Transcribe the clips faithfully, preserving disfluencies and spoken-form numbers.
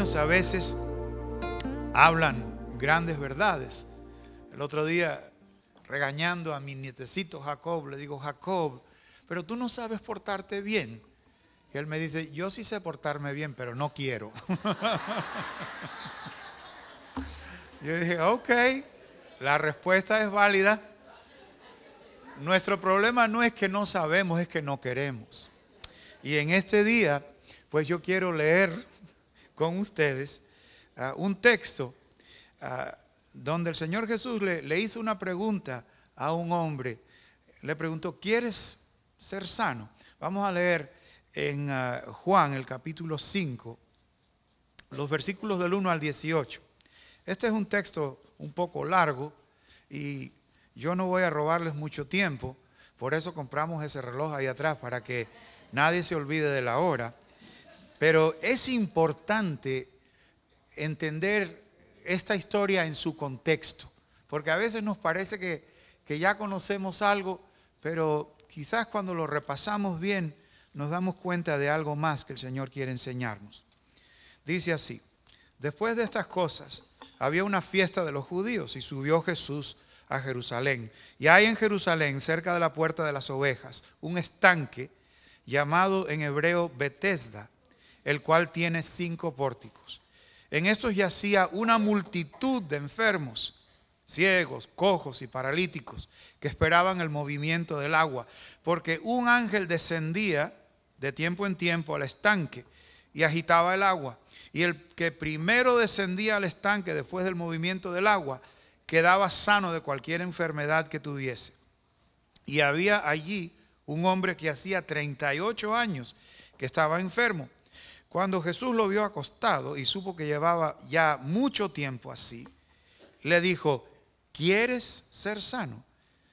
niños a veces hablan grandes verdades. El otro día, regañando a mi nietecito Jacob, le digo: Jacob, pero tú no sabes portarte bien. Y él me dice: yo sí sé portarme bien, pero no quiero. Yo dije: ok, la respuesta es válida. Nuestro problema no es que no sabemos, es que no queremos. Y en este día, pues yo quiero leer con ustedes uh, un texto uh, donde el Señor Jesús le, le hizo una pregunta a un hombre. Le preguntó: ¿quieres ser sano? Vamos a leer en uh, Juan el capítulo cinco, los versículos del uno al dieciocho. Este es un texto un poco largo y yo no voy a robarles mucho tiempo. Por eso compramos ese reloj ahí atrás, para que nadie se olvide de la hora. Pero es importante entender esta historia en su contexto, porque a veces nos parece que, que ya conocemos algo, pero quizás cuando lo repasamos bien nos damos cuenta de algo más que el Señor quiere enseñarnos. Dice así: después de estas cosas había una fiesta de los judíos y subió Jesús a Jerusalén. Y hay en Jerusalén, cerca de la puerta de las ovejas, un estanque llamado en hebreo Betesda, el cual tiene cinco pórticos. En estos yacía una multitud de enfermos, ciegos, cojos y paralíticos, que esperaban el movimiento del agua, porque un ángel descendía de tiempo en tiempo al estanque y agitaba el agua. Y el que primero descendía al estanque después del movimiento del agua quedaba sano de cualquier enfermedad que tuviese. Y había allí un hombre que hacía treinta y ocho años que estaba enfermo. Cuando Jesús lo vio acostado y supo que llevaba ya mucho tiempo así, le dijo: ¿quieres ser sano?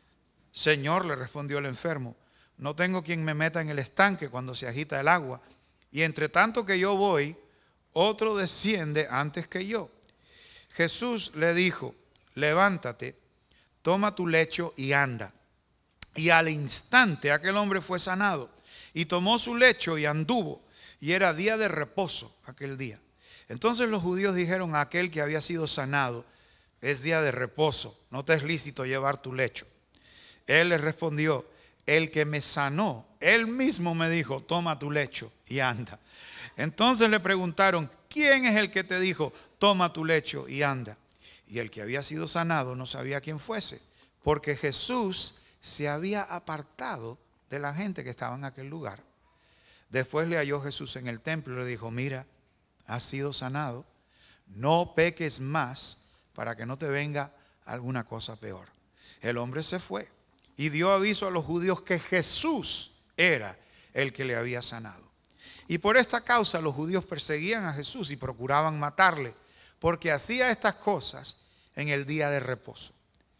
Señor, le respondió el enfermo, no tengo quien me meta en el estanque cuando se agita el agua, y entre tanto que yo voy, otro desciende antes que yo. Jesús le dijo: levántate, toma tu lecho y anda. Y al instante aquel hombre fue sanado, y tomó su lecho y anduvo, y era día de reposo aquel día. Entonces los judíos dijeron a aquel que había sido sanado: es día de reposo, no te es lícito llevar tu lecho. Él les respondió: el que me sanó, él mismo me dijo: toma tu lecho y anda. Entonces le preguntaron: ¿quién es el que te dijo: toma tu lecho y anda? Y el que había sido sanado no sabía quién fuese, porque Jesús se había apartado de la gente que estaba en aquel lugar. Después le halló Jesús en el templo y le dijo: mira, has sido sanado, no peques más para que no te venga alguna cosa peor. El hombre se fue y dio aviso a los judíos que Jesús era el que le había sanado. Y por esta causa los judíos perseguían a Jesús y procuraban matarle, porque hacía estas cosas en el día de reposo.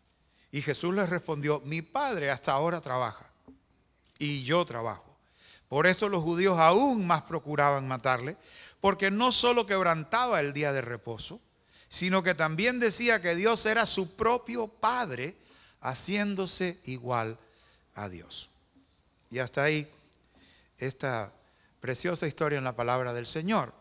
Y Jesús les respondió: mi Padre hasta ahora trabaja y yo trabajo. Por esto los judíos aún más procuraban matarle, porque no solo quebrantaba el día de reposo, sino que también decía que Dios era su propio Padre, haciéndose igual a Dios. Y hasta ahí esta preciosa historia en la palabra del Señor.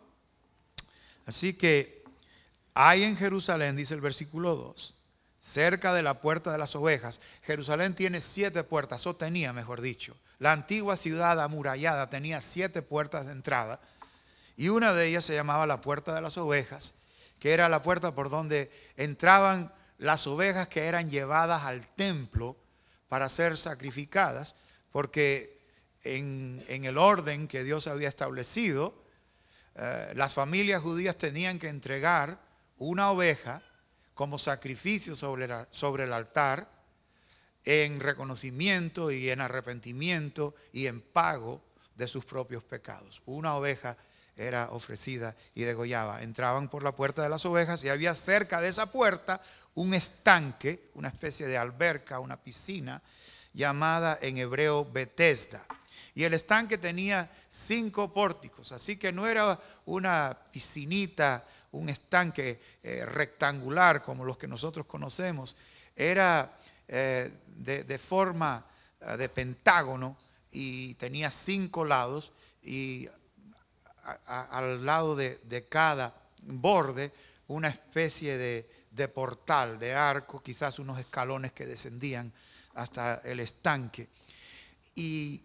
Así que hay en Jerusalén, dice el versículo dos, cerca de la puerta de las ovejas. Jerusalén tiene siete puertas, o tenía, mejor dicho. La antigua ciudad amurallada tenía siete puertas de entrada, y una de ellas se llamaba la puerta de las ovejas, que era la puerta por donde entraban las ovejas que eran llevadas al templo para ser sacrificadas, porque en, en el orden que Dios había establecido, eh, las familias judías tenían que entregar una oveja como sacrificio sobre, la, sobre el altar, en reconocimiento y en arrepentimiento y en pago de sus propios pecados. Una oveja era ofrecida y degollada. Entraban por la puerta de las ovejas y había cerca de esa puerta un estanque, una especie de alberca, una piscina, llamada en hebreo Betesda. Y el estanque tenía cinco pórticos, así que no era una piscinita, un estanque eh, rectangular como los que nosotros conocemos. Era eh, de, de forma eh, de pentágono y tenía cinco lados, y a, a, al lado de, de cada borde una especie de, de portal, de arco, quizás unos escalones que descendían hasta el estanque. Y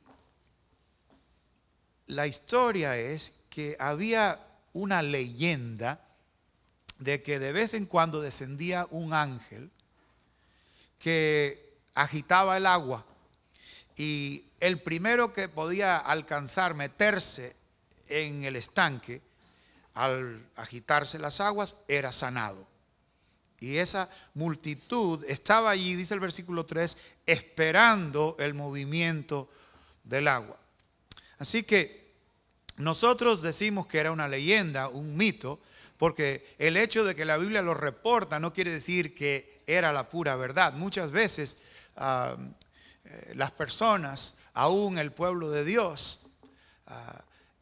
la historia es que había una leyenda de que de vez en cuando descendía un ángel que agitaba el agua, y el primero que podía alcanzar meterse en el estanque al agitarse las aguas era sanado. Y esa multitud estaba allí, dice el versículo tres, esperando el movimiento del agua. Así que nosotros decimos que era una leyenda, un mito, porque el hecho de que la Biblia lo reporta no quiere decir que era la pura verdad. Muchas veces uh, eh, las personas, aún el pueblo de Dios, uh,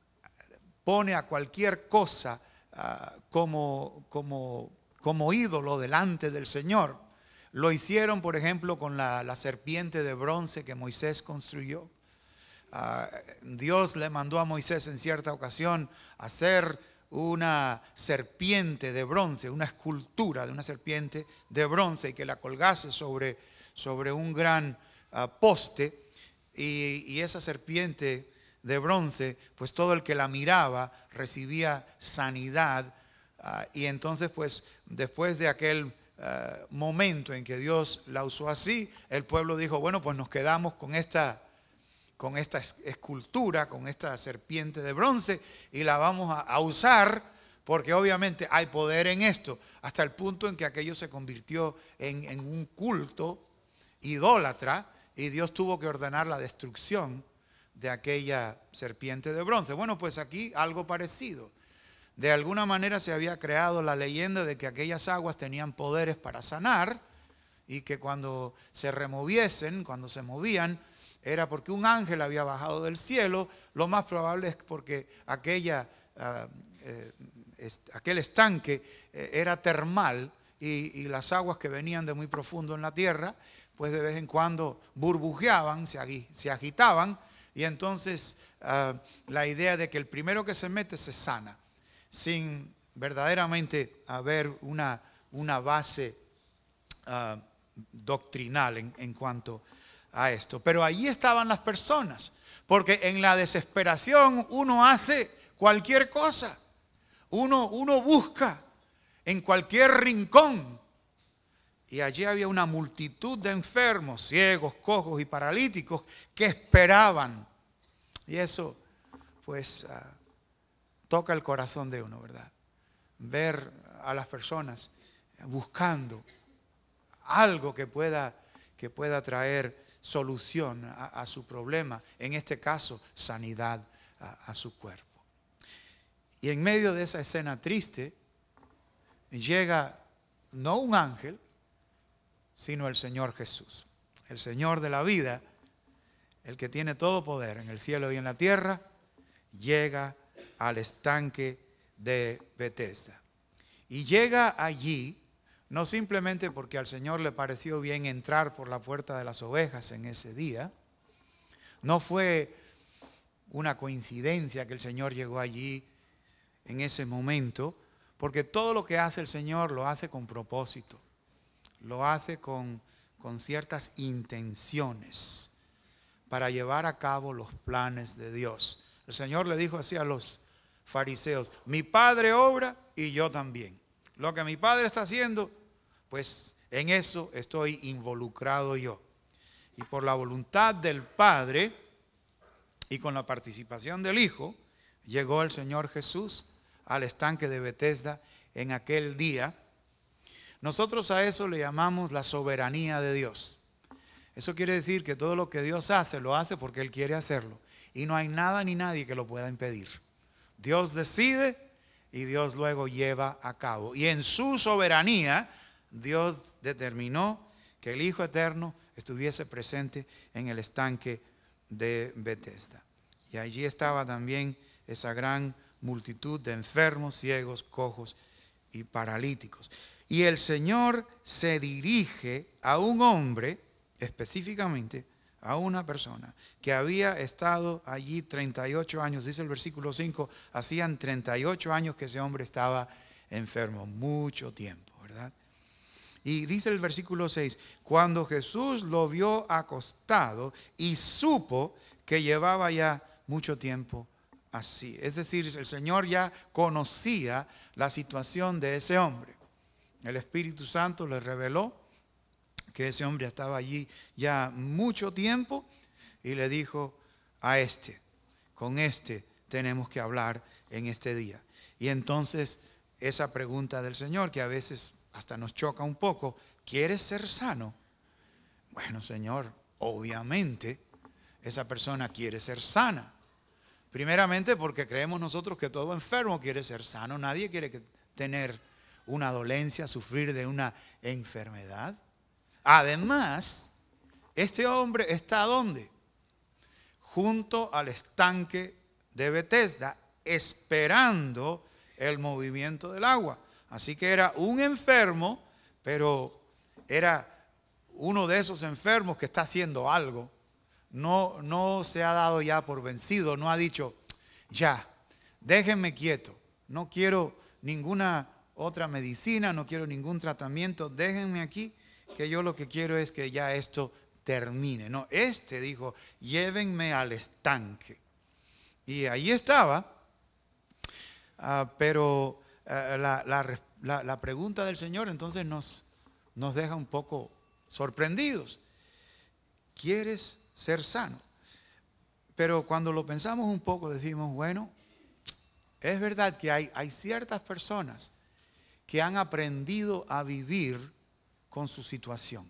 pone a cualquier cosa uh, como, como, como ídolo delante del Señor. Lo hicieron, por ejemplo, con la, la serpiente de bronce que Moisés construyó. Uh, Dios le mandó a Moisés en cierta ocasión hacer una serpiente de bronce, una escultura de una serpiente de bronce, y que la colgase sobre, sobre un gran uh, poste, y, y esa serpiente de bronce, pues todo el que la miraba recibía sanidad. Uh, y entonces, pues después de aquel uh, momento en que Dios la usó así, el pueblo dijo, bueno, pues nos quedamos con esta con esta escultura, con esta serpiente de bronce, y la vamos a, a usar, porque obviamente hay poder en esto, hasta el punto en que aquello se convirtió en, en un culto idólatra, y Dios tuvo que ordenar la destrucción de aquella serpiente de bronce. Bueno, pues aquí algo parecido. De alguna manera se había creado la leyenda de que aquellas aguas tenían poderes para sanar, y que cuando se removiesen, cuando se movían, era porque un ángel había bajado del cielo. Lo más probable es porque aquella, uh, eh, est aquel estanque eh, era termal, y, y las aguas que venían de muy profundo en la tierra, pues de vez en cuando burbujeaban, se, ag se agitaban, y entonces uh, la idea de que el primero que se mete se sana, sin verdaderamente haber una, una base uh, doctrinal en, en cuanto a esto. Pero allí estaban las personas, porque en la desesperación uno hace cualquier cosa, uno, uno busca en cualquier rincón, y allí había una multitud de enfermos, ciegos, cojos y paralíticos que esperaban, y eso pues uh, toca el corazón de uno, ¿verdad? Ver a las personas buscando algo que pueda, que pueda traer solución a, a su problema, en este caso sanidad a, a su cuerpo. Y en medio de esa escena triste llega no un ángel, sino el Señor Jesús, el Señor de la vida, el que tiene todo poder en el cielo y en la tierra. Llega al estanque de Betesda, y llega allí no simplemente porque al Señor le pareció bien entrar por la puerta de las ovejas en ese día. No fue una coincidencia que el Señor llegó allí en ese momento, porque todo lo que hace el Señor lo hace con propósito, lo hace con, con ciertas intenciones para llevar a cabo los planes de Dios. El Señor le dijo así a los fariseos: mi Padre obra y yo también. Lo que mi Padre está haciendo, pues en eso estoy involucrado yo. Y por la voluntad del Padre y con la participación del Hijo, llegó el Señor Jesús al estanque de Betesda en aquel día. Nosotros a eso le llamamos la soberanía de Dios. Eso quiere decir que todo lo que Dios hace, lo hace porque Él quiere hacerlo, y no hay nada ni nadie que lo pueda impedir. Dios decide y Dios luego lleva a cabo. Y en su soberanía, Dios determinó que el Hijo Eterno estuviese presente en el estanque de Betesda. Y allí estaba también esa gran multitud de enfermos, ciegos, cojos y paralíticos. Y el Señor se dirige a un hombre, específicamente a una persona que había estado allí treinta y ocho años. Dice el versículo cinco, hacían treinta y ocho años que ese hombre estaba enfermo mucho tiempo, ¿verdad? Y dice el versículo seis, cuando Jesús lo vio acostado y supo que llevaba ya mucho tiempo así. Es decir, el Señor ya conocía la situación de ese hombre. El Espíritu Santo le reveló que ese hombre estaba allí ya mucho tiempo y le dijo a este, con este tenemos que hablar en este día. Y entonces esa pregunta del Señor que a veces hasta nos choca un poco, ¿quieres ser sano? Bueno, Señor, obviamente esa persona quiere ser sana. Primeramente porque creemos nosotros que todo enfermo quiere ser sano. Nadie quiere que tener una dolencia, sufrir de una enfermedad. Además, este hombre está ¿dónde? Junto al estanque de Betesda, esperando el movimiento del agua. Así que era un enfermo, pero era uno de esos enfermos que está haciendo algo. No, no se ha dado ya por vencido, no ha dicho, ya, déjenme quieto, no quiero ninguna otra medicina, no quiero ningún tratamiento, déjenme aquí, que yo lo que quiero es que ya esto termine. No, este dijo, llévenme al estanque. Y ahí estaba, uh, pero uh, la, la, la, la pregunta del Señor entonces nos, nos deja un poco sorprendidos. ¿Quieres ser sano? Pero cuando lo pensamos un poco decimos, bueno, es verdad que hay, hay ciertas personas que han aprendido a vivir con su situación.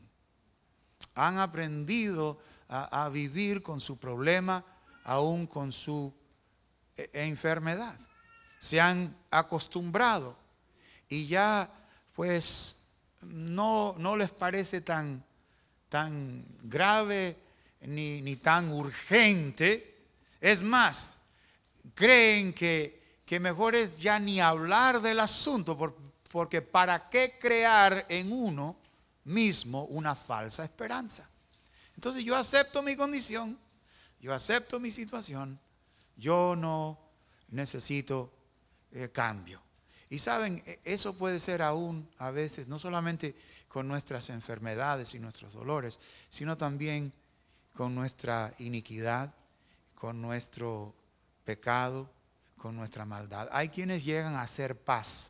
Han aprendido a, a vivir con su problema, aún con su e, enfermedad. Se han acostumbrado y ya pues no, no les parece tan, tan grave ni, ni tan urgente. Es más, creen que, que mejor es ya ni hablar del asunto, por, porque ¿para qué crear en uno mismo una falsa esperanza? Entonces yo acepto mi condición, yo acepto mi situación, yo no necesito eh, cambio. Y saben, eso puede ser aún a veces, no solamente con nuestras enfermedades y nuestros dolores, sino también con nuestra iniquidad, con nuestro pecado, con nuestra maldad. Hay quienes llegan a hacer paz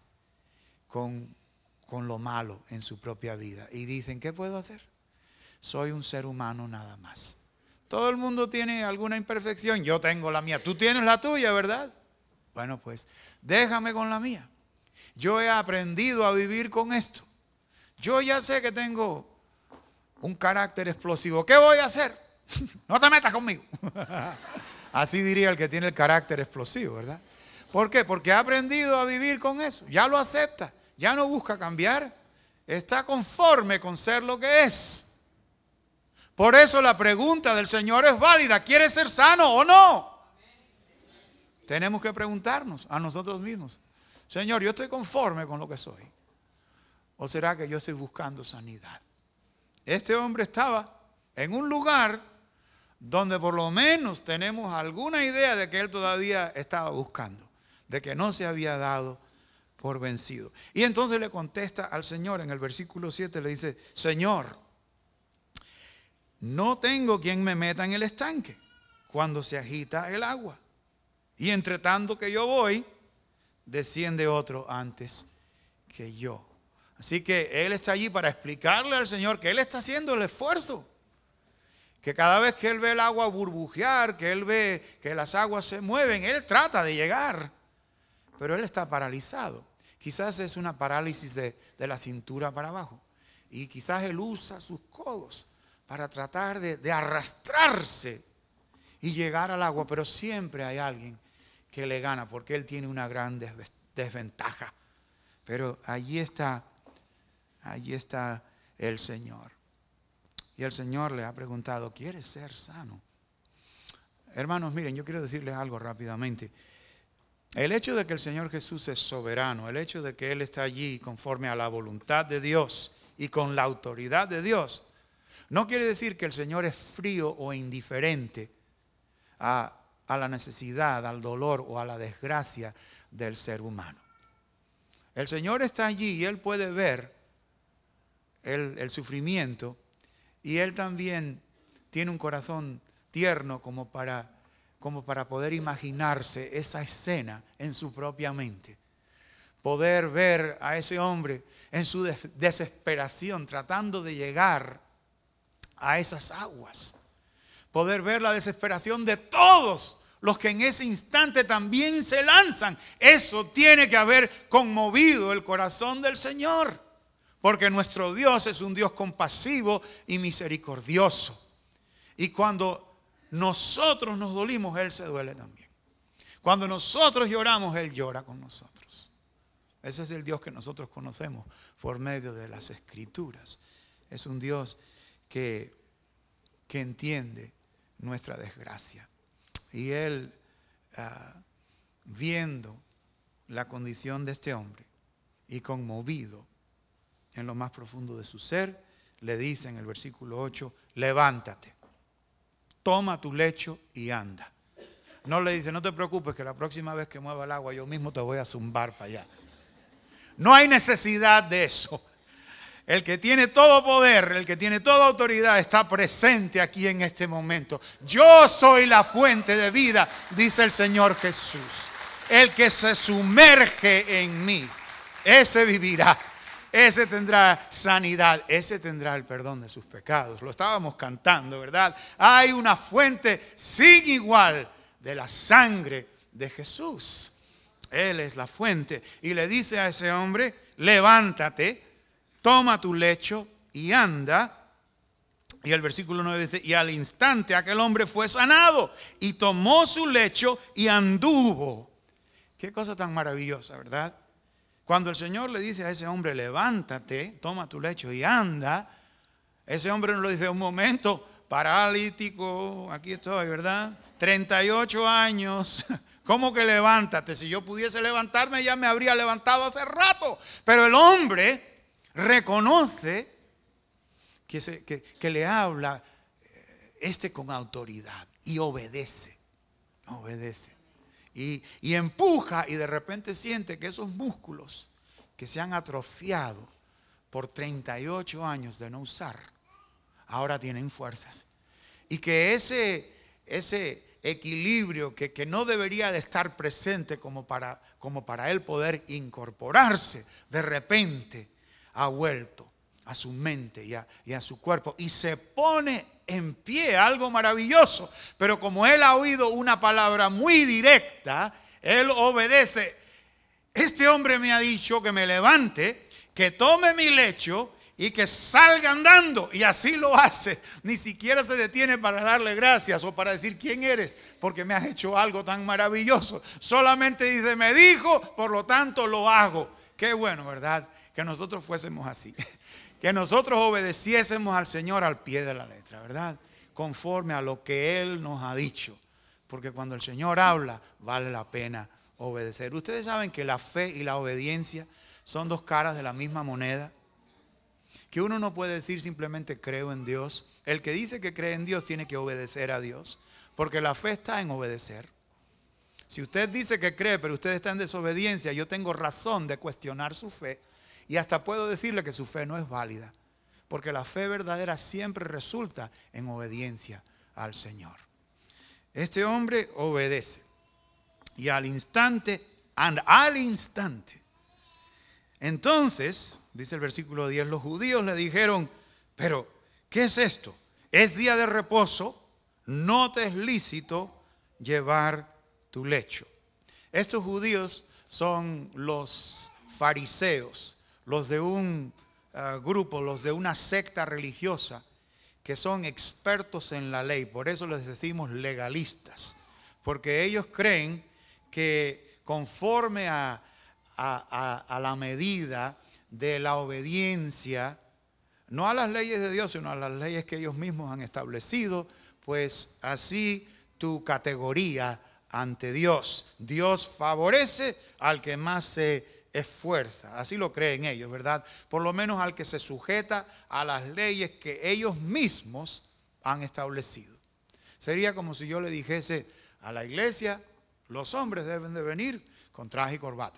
con, con lo malo en su propia vida y dicen, ¿qué puedo hacer? Soy un ser humano nada más. Todo el mundo tiene alguna imperfección, yo tengo la mía, tú tienes la tuya, ¿verdad? Bueno, pues déjame con la mía. Yo he aprendido a vivir con esto. Yo ya sé que tengo un carácter explosivo. ¿Qué voy a hacer? No te metas conmigo. Así diría el que tiene el carácter explosivo, ¿verdad? ¿Por qué? Porque ha aprendido a vivir con eso. Ya lo acepta. Ya no busca cambiar. Está conforme con ser lo que es. Por eso la pregunta del Señor es válida. ¿Quieres ser sano o no? Tenemos que preguntarnos a nosotros mismos. Señor, yo estoy conforme con lo que soy. ¿O será que yo estoy buscando sanidad? Este hombre estaba en un lugar donde por lo menos tenemos alguna idea de que él todavía estaba buscando, de que no se había dado por vencido. Y entonces le contesta al Señor en el versículo siete, le dice, Señor, no tengo quien me meta en el estanque cuando se agita el agua. Y entre tanto que yo voy, desciende otro antes que yo. Así que él está allí para explicarle al Señor que él está haciendo el esfuerzo. Que cada vez que él ve el agua burbujear, que él ve que las aguas se mueven, él trata de llegar. Pero él está paralizado. Quizás es una parálisis de, de la cintura para abajo. Y quizás él usa sus codos para tratar de, de arrastrarse y llegar al agua. Pero siempre hay alguien que le gana porque él tiene una gran desventaja. Pero allí está, allí está el Señor. Y el Señor le ha preguntado, ¿quieres ser sano? Hermanos, miren, yo quiero decirles algo rápidamente. El hecho de que el Señor Jesús es soberano, el hecho de que Él está allí conforme a la voluntad de Dios y con la autoridad de Dios, no quiere decir que el Señor es frío o indiferente a a la necesidad, al dolor o a la desgracia del ser humano. El Señor está allí y Él puede ver el, el sufrimiento, y Él también tiene un corazón tierno como para, como para poder imaginarse esa escena en su propia mente. Poder ver a ese hombre en su desesperación tratando de llegar a esas aguas. Poder ver la desesperación de todos los que en ese instante también se lanzan. Eso tiene que haber conmovido el corazón del Señor, porque nuestro Dios es un Dios compasivo y misericordioso. Y cuando nosotros nos dolimos, Él se duele también. Cuando nosotros lloramos, Él llora con nosotros. Ese es el Dios que nosotros conocemos por medio de las Escrituras. Es un Dios que, que entiende nuestra desgracia. Y Él, uh, viendo la condición de este hombre y conmovido en lo más profundo de su ser, le dice en el versículo ocho, levántate, toma tu lecho y anda. No le dice, no te preocupes que la próxima vez que mueva el agua yo mismo te voy a zumbar para allá. No hay necesidad de eso. El que tiene todo poder, el que tiene toda autoridad está presente aquí en este momento. Yo soy la fuente de vida, dice el Señor Jesús. El que se sumerge en mí, ese vivirá. Ese tendrá sanidad, ese tendrá el perdón de sus pecados. Lo estábamos cantando, ¿verdad? Hay una fuente sin igual de la sangre de Jesús. Él es la fuente. Y le dice a ese hombre, levántate, toma tu lecho y anda. Y el versículo nueve dice, y al instante aquel hombre fue sanado y tomó su lecho y anduvo. Qué cosa tan maravillosa, ¿verdad? Cuando el Señor le dice a ese hombre, levántate, toma tu lecho y anda, ese hombre no lo dice un momento, paralítico, aquí estoy, ¿verdad? treinta y ocho años, ¿cómo que levántate? Si yo pudiese levantarme ya me habría levantado hace rato. Pero el hombre reconoce que, se, que, que le habla este con autoridad y obedece, obedece. Y, y empuja y de repente siente que esos músculos que se han atrofiado por treinta y ocho años de no usar, ahora tienen fuerzas. Y que ese, ese equilibrio que, que no debería de estar presente como para, como para él poder incorporarse, de repente ha vuelto a su mente y a, y a su cuerpo y se pone en pie, algo maravilloso. Pero como él ha oído una palabra muy directa, él obedece. Este hombre me ha dicho que me levante, que tome mi lecho y que salga andando. Y así lo hace. Ni siquiera se detiene para darle gracias o para decir quién eres, porque me has hecho algo tan maravilloso. Solamente dice, me dijo, por lo tanto lo hago. Qué bueno, ¿verdad? Que nosotros fuésemos así. Que nosotros obedeciésemos al Señor al pie de la letra, ¿verdad? Conforme a lo que Él nos ha dicho. Porque cuando el Señor habla, vale la pena obedecer. Ustedes saben que la fe y la obediencia son dos caras de la misma moneda. Que uno no puede decir simplemente creo en Dios. El que dice que cree en Dios tiene que obedecer a Dios. Porque la fe está en obedecer. Si usted dice que cree, pero usted está en desobediencia, yo tengo razón de cuestionar su fe. Y hasta puedo decirle que su fe no es válida, porque la fe verdadera siempre resulta en obediencia al Señor. Este hombre obedece y al instante, anda, al instante. Entonces, dice el versículo diez, los judíos le dijeron, pero ¿qué es esto? Es día de reposo, no te es lícito llevar tu lecho. Estos judíos son los fariseos, los de un uh, grupo, los de una secta religiosa que son expertos en la ley. Por eso les decimos legalistas, porque ellos creen que conforme a, a, a, a la medida de la obediencia, no a las leyes de Dios, sino a las leyes que ellos mismos han establecido, pues así tu categoría ante Dios. Dios favorece al que más se esfuerza, así lo creen ellos, ¿verdad? Por lo menos al que se sujeta a las leyes que ellos mismos han establecido. Sería como si yo le dijese a la iglesia, los hombres deben de venir con traje y corbata.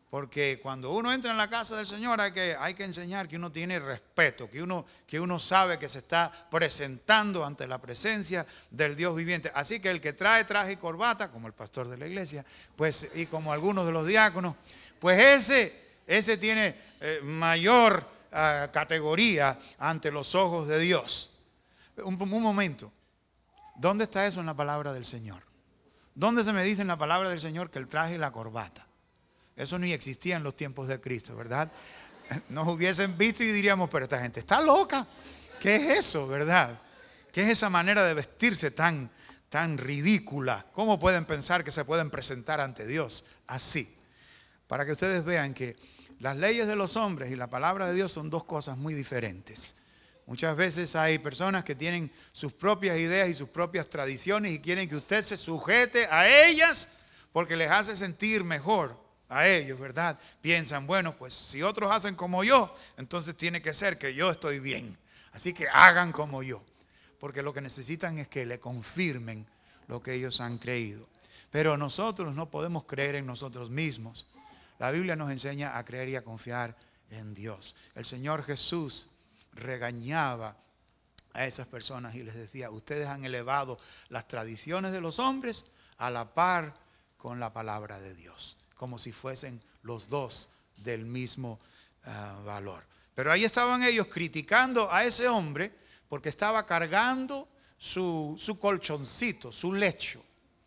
Porque cuando uno entra en la casa del Señor hay que, hay que enseñar que uno tiene respeto, que uno, que uno sabe que se está presentando ante la presencia del Dios viviente. Así que el que trae traje y corbata, como el pastor de la iglesia, pues, y como algunos de los diáconos, pues ese, ese tiene eh, mayor uh, categoría ante los ojos de Dios. Un, un momento, ¿dónde está eso en la palabra del Señor? ¿Dónde se me dice en la palabra del Señor que el traje y la corbata? Eso ni existía en los tiempos de Cristo, ¿verdad? Nos hubiesen visto y diríamos, pero esta gente está loca. ¿Qué es eso, verdad? ¿Qué es esa manera de vestirse tan, tan ridícula? ¿Cómo pueden pensar que se pueden presentar ante Dios así? Para que ustedes vean que las leyes de los hombres y la palabra de Dios son dos cosas muy diferentes. Muchas veces hay personas que tienen sus propias ideas y sus propias tradiciones y quieren que usted se sujete a ellas porque les hace sentir mejor a ellos, ¿verdad? Piensan, bueno, pues si otros hacen como yo, entonces tiene que ser que yo estoy bien. Así que hagan como yo. Porque lo que necesitan es que le confirmen lo que ellos han creído. Pero nosotros no podemos creer en nosotros mismos. La Biblia nos enseña a creer y a confiar en Dios. El Señor Jesús regañaba a esas personas y les decía, ustedes han elevado las tradiciones de los hombres a la par con la palabra de Dios, como si fuesen los dos del mismo uh, valor. Pero ahí estaban ellos criticando a ese hombre porque estaba cargando su, su colchoncito, su lecho,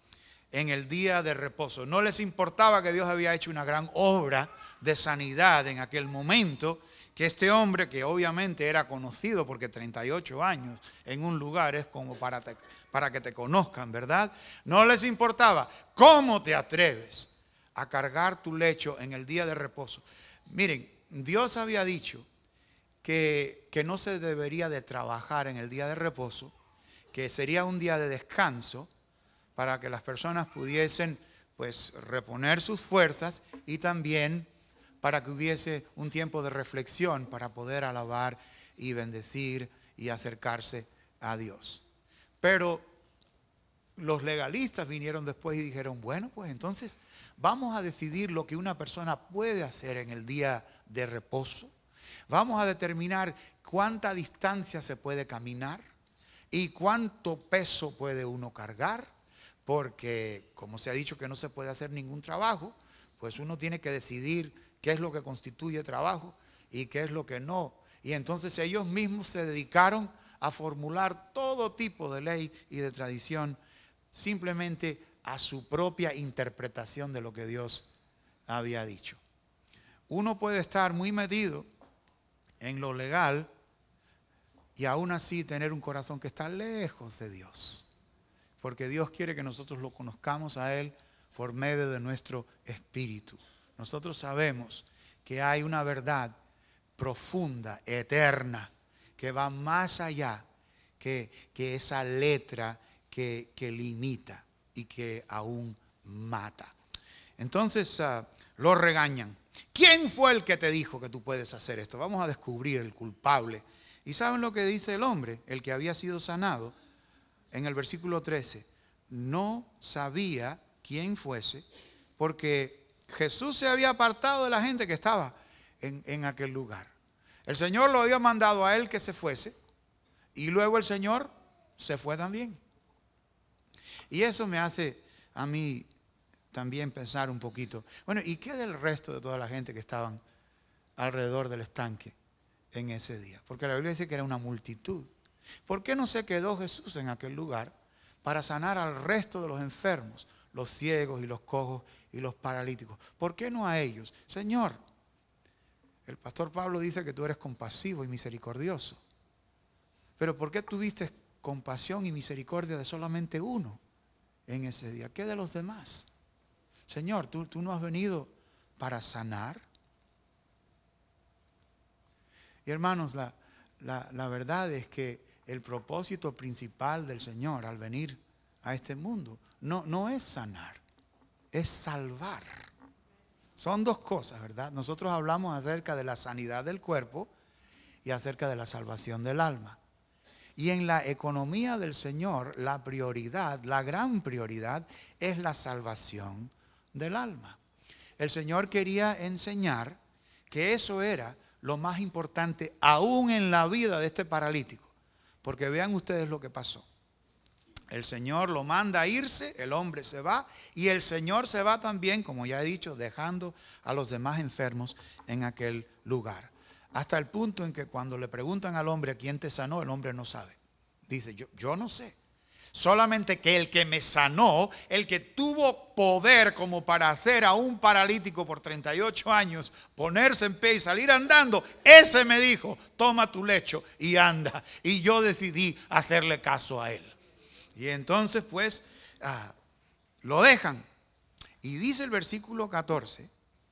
en el día de reposo. No les importaba que Dios había hecho una gran obra de sanidad en aquel momento, que este hombre, que obviamente era conocido porque treinta y ocho años en un lugar es como para, te, para que te conozcan, ¿verdad? No les importaba. ¿Cómo te atreves a cargar tu lecho en el día de reposo? Miren, Dios había dicho que, que no se debería de trabajar en el día de reposo, que sería un día de descanso para que las personas pudiesen pues reponer sus fuerzas y también para que hubiese un tiempo de reflexión para poder alabar y bendecir y acercarse a Dios. Pero los legalistas vinieron después y dijeron, bueno, pues entonces vamos a decidir lo que una persona puede hacer en el día de reposo. Vamos a determinar cuánta distancia se puede caminar y cuánto peso puede uno cargar, porque como se ha dicho que no se puede hacer ningún trabajo, pues uno tiene que decidir qué es lo que constituye trabajo y qué es lo que no. Y entonces ellos mismos se dedicaron a formular todo tipo de ley y de tradición simplemente a su propia interpretación de lo que Dios había dicho. Uno puede estar muy metido en lo legal y aún así tener un corazón que está lejos de Dios, porque Dios quiere que nosotros lo conozcamos a Él por medio de nuestro espíritu. Nosotros sabemos que hay una verdad profunda, eterna, que va más allá que, que esa letra que, que limita y que aún mata. Entonces uh, lo regañan. ¿Quién fue el que te dijo que tú puedes hacer esto? Vamos a descubrir el culpable. ¿Y saben lo que dice el hombre, el que había sido sanado? En el versículo trece, no sabía quién fuese, porque Jesús se había apartado de la gente que estaba en, en aquel lugar. El Señor lo había mandado a él que se fuese y luego el Señor se fue también. Y eso me hace a mí también pensar un poquito. Bueno, ¿y qué del resto de toda la gente que estaban alrededor del estanque en ese día? Porque la Biblia dice que era una multitud. ¿Por qué no se quedó Jesús en aquel lugar para sanar al resto de los enfermos, los ciegos y los cojos y los paralíticos? ¿Por qué no a ellos? Señor, el pastor Pablo dice que tú eres compasivo y misericordioso. Pero ¿por qué tuviste compasión y misericordia de solamente uno en ese día? ¿Qué de los demás? Señor, ¿tú, tú no has venido para sanar? Y hermanos, la, la, la verdad es que el propósito principal del Señor al venir a este mundo no, no es sanar, es salvar. Son dos cosas, ¿verdad? Nosotros hablamos acerca de la sanidad del cuerpo y acerca de la salvación del alma. Y en la economía del Señor, la prioridad, la gran prioridad, es la salvación del alma. el Señor quería enseñar que eso era lo más importante aún en la vida de este paralítico. Porque vean ustedes lo que pasó. El Señor lo manda a irse, el hombre se va y el Señor se va también, como ya he dicho, dejando a los demás enfermos en aquel lugar. Hasta el punto en que cuando le preguntan al hombre quién te sanó, el hombre no sabe. Dice, yo, yo no sé. Solamente que el que me sanó, el que tuvo poder como para hacer a un paralítico por treinta y ocho años, ponerse en pie y salir andando, ese me dijo, toma tu lecho y anda. Y yo decidí hacerle caso a él. Y entonces pues ah, lo dejan. Y dice el versículo catorce,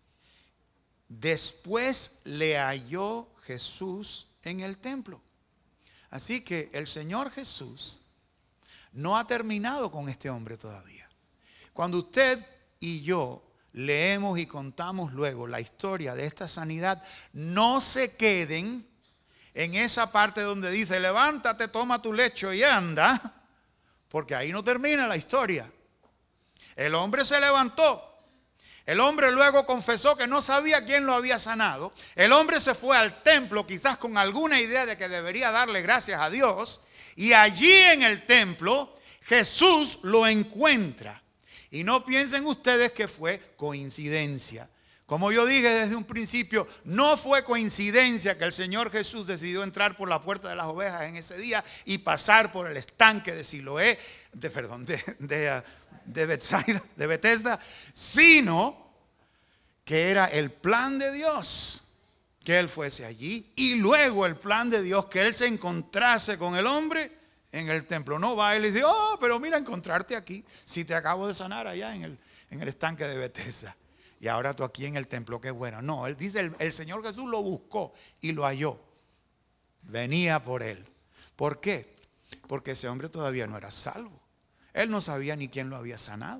después le halló Jesús en el templo. Así que el Señor Jesús no ha terminado con este hombre todavía. Cuando usted y yo leemos y contamos luego la historia de esta sanidad, no se queden en esa parte donde dice, levántate, toma tu lecho y anda, porque ahí no termina la historia. El hombre se levantó. El hombre luego confesó que no sabía quién lo había sanado. El hombre se fue al templo, quizás con alguna idea de que debería darle gracias a Dios. Y allí en el templo, Jesús lo encuentra. Y no piensen ustedes que fue coincidencia. Como yo dije desde un principio, no fue coincidencia que el Señor Jesús decidió entrar por la puerta de las ovejas en ese día y pasar por el estanque de Siloé, de, perdón, de, de, de Betsaida, de Betesda, sino que era el plan de Dios que Él fuese allí y luego el plan de Dios que Él se encontrase con el hombre en el templo. No va y le dice, oh, pero mira, encontrarte aquí, si te acabo de sanar allá en el, en el estanque de Betesda. Y ahora tú aquí en el templo, qué bueno. No, él dice, el, el Señor Jesús lo buscó y lo halló. Venía por él. ¿Por qué? Porque ese hombre todavía no era salvo. Él no sabía ni quién lo había sanado.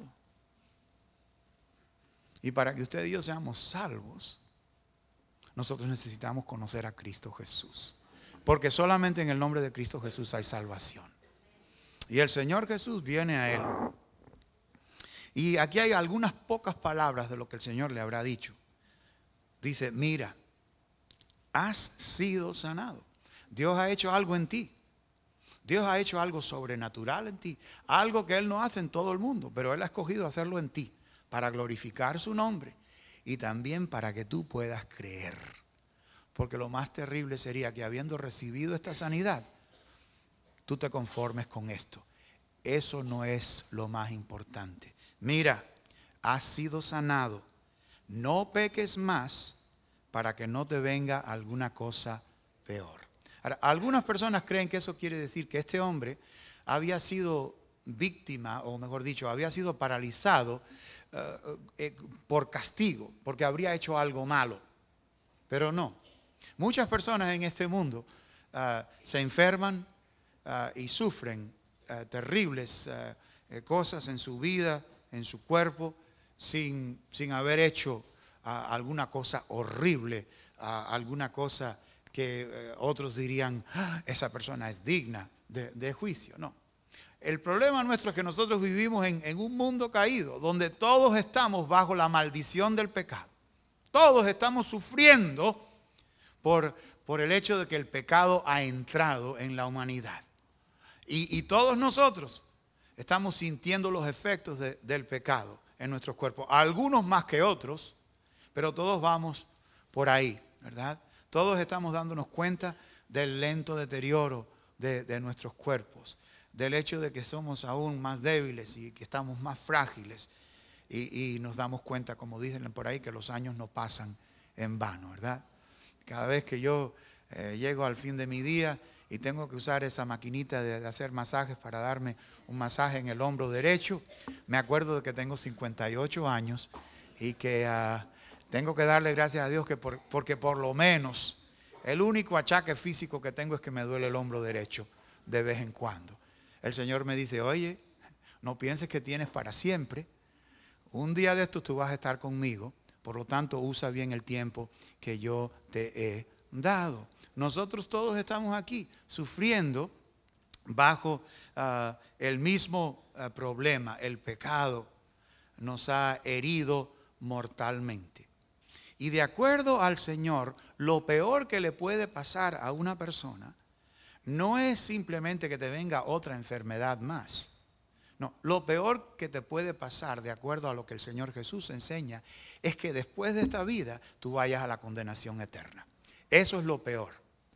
Y para que usted y yo seamos salvos, nosotros necesitamos conocer a Cristo Jesús. Porque solamente en el nombre de Cristo Jesús hay salvación. Y el Señor Jesús viene a él. Y aquí hay algunas pocas palabras de lo que el Señor le habrá dicho. Dice, mira, has sido sanado. Dios ha hecho algo en ti. Dios ha hecho algo sobrenatural en ti. Algo que Él no hace en todo el mundo, pero Él ha escogido hacerlo en ti para glorificar su nombre y también para que tú puedas creer. Porque lo más terrible sería que habiendo recibido esta sanidad, tú te conformes con esto. Eso no es lo más importante. Mira, has sido sanado. No peques más para que no te venga alguna cosa peor. Ahora, algunas personas creen que eso quiere decir que este hombre había sido víctima, o mejor dicho, había sido paralizado uh, eh, por castigo, porque habría hecho algo malo. Pero no. Muchas personas en este mundo uh, se enferman uh, y sufren uh, terribles uh, cosas en su vida, en su cuerpo, sin, sin haber hecho uh, alguna cosa horrible, uh, alguna cosa que uh, otros dirían, ah, esa persona es digna de, de juicio. No. El problema nuestro es que nosotros vivimos en, en un mundo caído, donde todos estamos bajo la maldición del pecado. Todos estamos sufriendo por, por el hecho de que el pecado ha entrado en la humanidad. Y, y todos nosotros estamos sintiendo los efectos de, del pecado en nuestros cuerpos. Algunos más que otros, pero todos vamos por ahí, ¿verdad? Todos estamos dándonos cuenta del lento deterioro de, de nuestros cuerpos, del hecho de que somos aún más débiles y que estamos más frágiles. Y, y nos damos cuenta, como dicen por ahí, que los años no pasan en vano, ¿verdad? Cada vez que yo eh, llego al fin de mi día y tengo que usar esa maquinita de, de hacer masajes para darme un masaje en el hombro derecho, me acuerdo de que tengo cincuenta y ocho años y que uh, tengo que darle gracias a Dios que por, porque por lo menos el único achaque físico que tengo es que me duele el hombro derecho de vez en cuando. El Señor me dice, oye, no pienses que tienes para siempre. Un día de estos tú vas a estar conmigo, por lo tanto usa bien el tiempo que yo te he dado. Nosotros todos estamos aquí sufriendo bajo uh, el mismo uh, problema. El pecado nos ha herido mortalmente. Y de acuerdo al Señor, lo peor que le puede pasar a una persona no es simplemente que te venga otra enfermedad más. No, lo peor que te puede pasar, de acuerdo a lo que el Señor Jesús enseña, es que después de esta vida tú vayas a la condenación eterna. Eso es lo peor.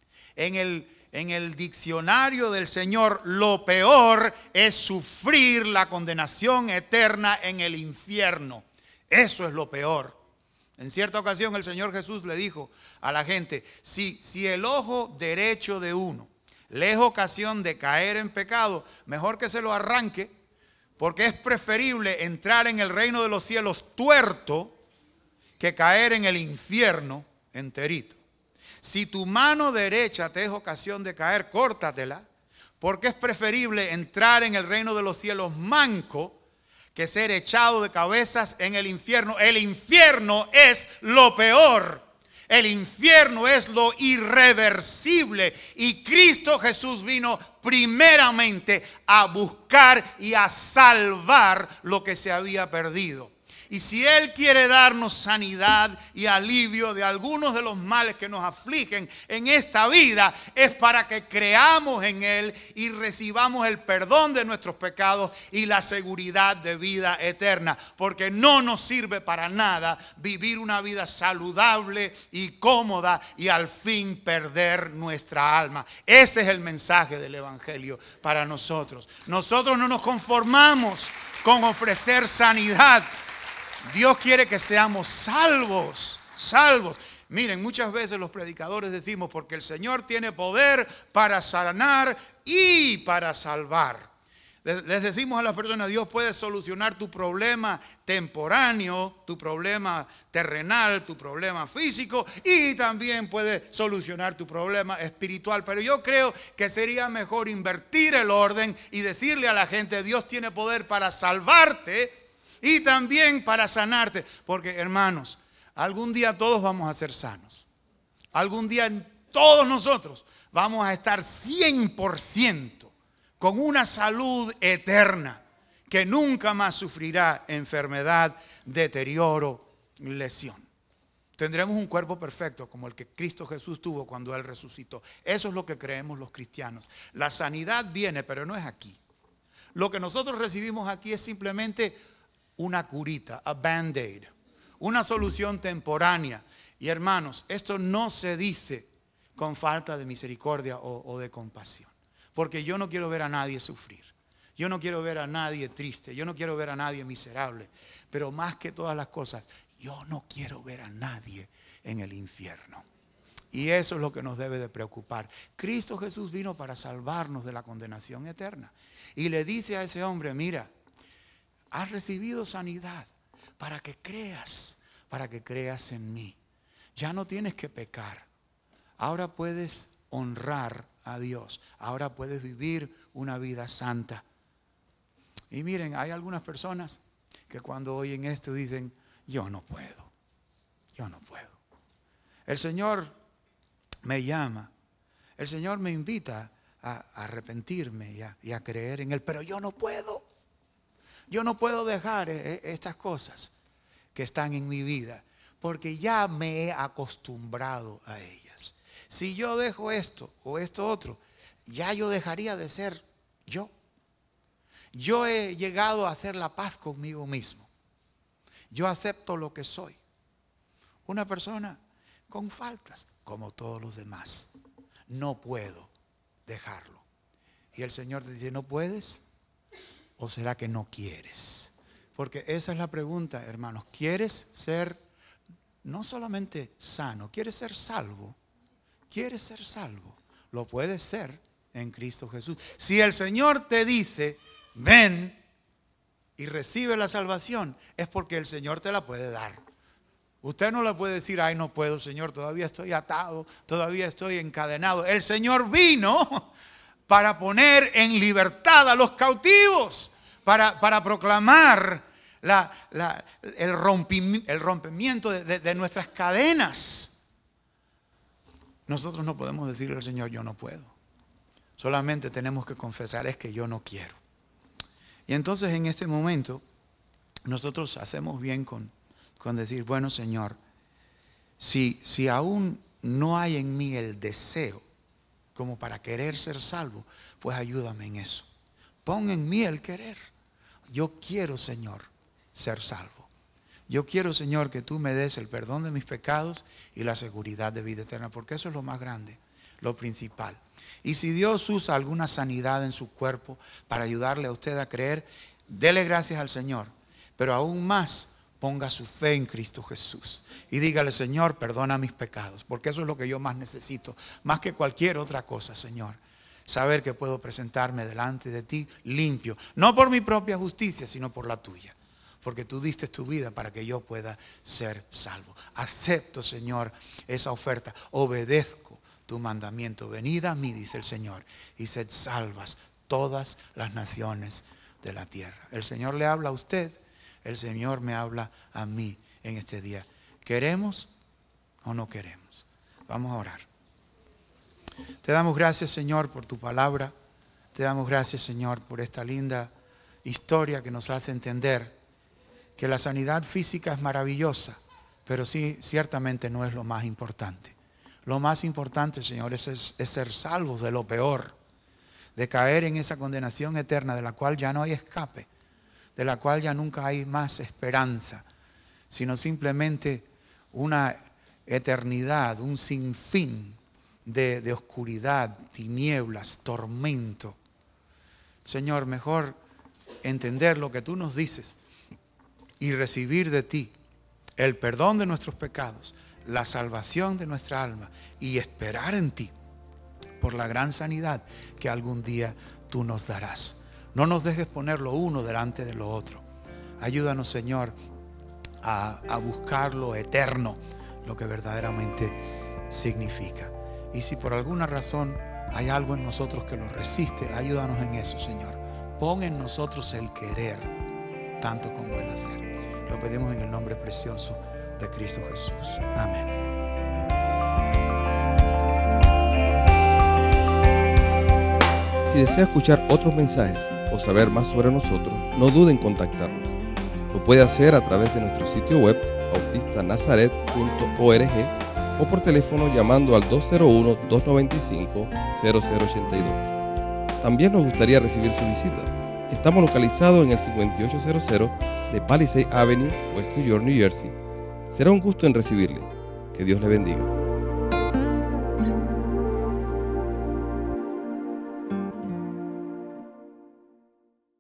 En el, en el diccionario del Señor, lo peor es sufrir la condenación eterna en el infierno. Eso es lo peor. En cierta ocasión el Señor Jesús le dijo a la gente, si, si el ojo derecho de uno le es ocasión de caer en pecado, mejor que se lo arranque, porque es preferible entrar en el reino de los cielos tuerto que caer en el infierno enterito. Si tu mano derecha te es ocasión de caer, córtatela, porque es preferible entrar en el reino de los cielos manco que ser echado de cabezas en el infierno. El infierno es lo peor. El infierno es lo irreversible. Y Cristo Jesús vino primeramente a buscar y a salvar lo que se había perdido. Y si Él quiere darnos sanidad y alivio de algunos de los males que nos afligen en esta vida, es para que creamos en Él y recibamos el perdón de nuestros pecados y la seguridad de vida eterna. Porque no nos sirve para nada vivir una vida saludable y cómoda y al fin perder nuestra alma. Ese es el mensaje del Evangelio para nosotros. Nosotros no nos conformamos con ofrecer sanidad. Dios quiere que seamos salvos, salvos. Miren, muchas veces los predicadores decimos, porque el Señor tiene poder para sanar y para salvar. Les decimos a las personas, Dios puede solucionar tu problema temporáneo, tu problema terrenal, tu problema físico, y también puede solucionar tu problema espiritual. Pero yo creo que sería mejor invertir el orden y decirle a la gente, Dios tiene poder para salvarte y también para sanarte. Porque, hermanos, algún día todos vamos a ser sanos. Algún día todos nosotros vamos a estar cien por ciento con una salud eterna que nunca más sufrirá enfermedad, deterioro, lesión. Tendremos un cuerpo perfecto como el que Cristo Jesús tuvo cuando Él resucitó. Eso es lo que creemos los cristianos. La sanidad viene, pero no es aquí. Lo que nosotros recibimos aquí es simplemente una curita, a band-aid, una solución temporánea. Y hermanos, esto no se dice con falta de misericordia o, o de compasión. Porque yo no quiero ver a nadie sufrir. Yo no quiero ver a nadie triste. Yo no quiero ver a nadie miserable. Pero más que todas las cosas, yo no quiero ver a nadie en el infierno. Y eso es lo que nos debe de preocupar. Cristo Jesús vino para salvarnos de la condenación eterna. Y le dice a ese hombre, mira, has recibido sanidad para que creas, para que creas en mí. Ya no tienes que pecar. Ahora puedes honrar a Dios. Ahora puedes vivir una vida santa. Y miren, hay algunas personas que cuando oyen esto dicen, yo no puedo, yo no puedo. El Señor me llama, el Señor me invita a, a arrepentirme y a, y a creer en Él, pero yo no puedo. Yo no puedo dejar estas cosas que están en mi vida porque ya me he acostumbrado a ellas. Si yo dejo esto o esto otro, ya yo dejaría de ser yo. Yo he llegado a hacer la paz conmigo mismo. Yo acepto lo que soy. Una persona con faltas, como todos los demás. No puedo dejarlo. Y el Señor te dice, ¿no puedes? ¿O será que no quieres? Porque esa es la pregunta, hermanos. ¿Quieres ser no solamente sano? ¿Quieres ser salvo? ¿Quieres ser salvo? Lo puedes ser en Cristo Jesús. Si el Señor te dice, ven y recibe la salvación, es porque el Señor te la puede dar. Usted no le puede decir, ay, no puedo, Señor, todavía estoy atado, todavía estoy encadenado. El Señor vino para poner en libertad a los cautivos, para, para proclamar la, la, el, rompimiento, el rompimiento de, de, de nuestras cadenas. Nosotros no podemos decirle al Señor, yo no puedo. Solamente tenemos que confesar, es que yo no quiero. Y entonces en este momento nosotros hacemos bien con con decir, bueno, Señor, si, si aún no hay en mí el deseo como para querer ser salvo, pues ayúdame en eso. Pon en mí el querer. Yo quiero, Señor, ser salvo. Yo quiero, Señor, que tú me des el perdón de mis pecados y la seguridad de vida eterna, porque eso es lo más grande, lo principal. Y si Dios usa alguna sanidad en su cuerpo para ayudarle a usted a creer, dele gracias al Señor. Pero aún más, ponga su fe en Cristo Jesús y dígale, Señor, perdona mis pecados, porque eso es lo que yo más necesito, más que cualquier otra cosa, Señor. Saber que puedo presentarme delante de ti limpio, no por mi propia justicia, sino por la tuya, porque tú diste tu vida para que yo pueda ser salvo. Acepto, Señor, esa oferta, obedezco tu mandamiento. Venid a mí, dice el Señor, y sed salvas todas las naciones de la tierra. El Señor le habla a usted, el Señor me habla a mí en este día. ¿Queremos o no queremos? Vamos a orar. Te damos gracias, Señor, por tu palabra. Te damos gracias, Señor, por esta linda historia que nos hace entender que la sanidad física es maravillosa, pero sí, ciertamente no es lo más importante. Lo más importante, Señor, es, es, es ser salvos de lo peor, de caer en esa condenación eterna de la cual ya no hay escape, de la cual ya nunca hay más esperanza, sino simplemente una eternidad, un sinfín de, de oscuridad, tinieblas, tormento. Señor, mejor entender lo que tú nos dices y recibir de ti el perdón de nuestros pecados, la salvación de nuestra alma y esperar en ti por la gran sanidad que algún día tú nos darás. No nos dejes poner lo uno delante de lo otro. Ayúdanos, Señor, a, a buscar lo eterno, lo que verdaderamente significa. Y si por alguna razón hay algo en nosotros que lo resiste, ayúdanos en eso, Señor. Pon en nosotros el querer, tanto como el hacer. Lo pedimos en el nombre precioso de Cristo Jesús. Amén. Si desea escuchar otros mensajes o saber más sobre nosotros, no dude en contactarnos. Lo puede hacer a través de nuestro sitio web bautista nazaret punto org o por teléfono llamando al dos cero uno, dos nueve cinco, cero cero ocho dos. También nos gustaría recibir su visita. Estamos localizados en el cincuenta y ocho cero cero de Palisade Avenue, West New York, New Jersey. Será un gusto en recibirle. Que Dios le bendiga.